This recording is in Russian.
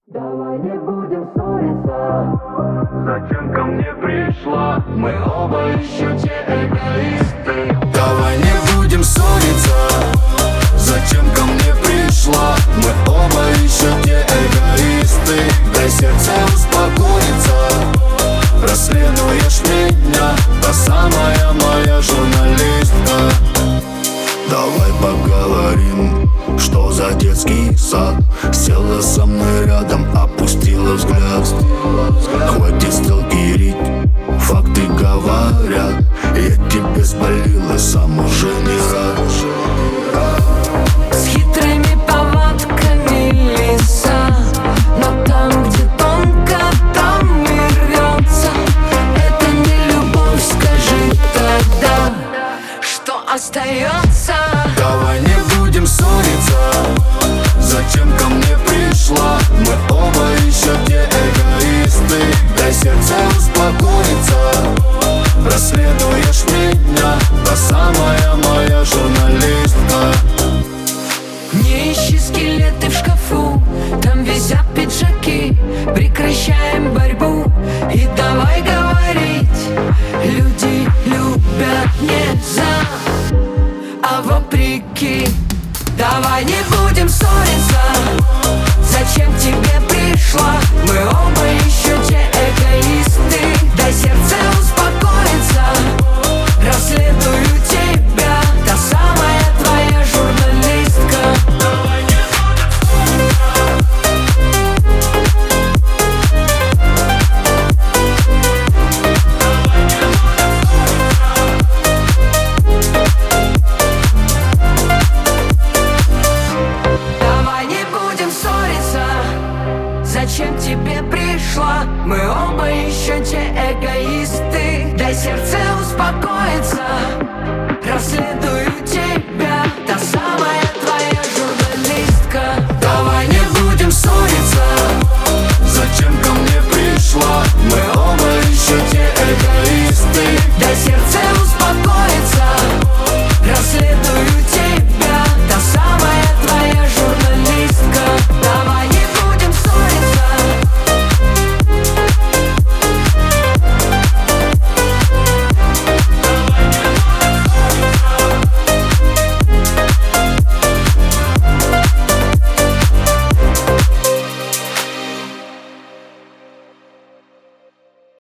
Давай не будем ссориться. Зачем ко мне пришла? Мы оба еще те эгоисты. Давай не будем ссориться. Зачем ко мне пришла? Мы оба еще те эгоисты. Дай сердце успокоиться. Расследуешь меня, та самая моя журналистка. Давай поговорим, что за детский сад. Села со мной рядом, опустила взгляд. Хватит сталкерить, факты говорят. Я тебе спалил и сам уже не рад. С хитрыми повадками лиса, но там, где тонко, там и рвется. Это не любовь, скажи тогда, что остается. Давай не будем ссориться. Зачем ко мне пришла? Мы оба еще те эгоисты. Дай сердце успокоиться. Расследуешь меня, та самая моя журналистка. Не ищи скелеты в шкафу, там висят пиджаки. Прекращаем борьбу и давай говорить. Люди любят не за, а вопреки. Давай не будем ссориться. Зачем к тебе пришла? Мы оба еще те эгоисты. Дай сердце успокоиться. Расследую тебя, та самая твоя журналистка. Давай не будем ссориться. Зачем к тебе пришла? Мы оба еще те эгоисты. Дай сердце успокоиться. Расследую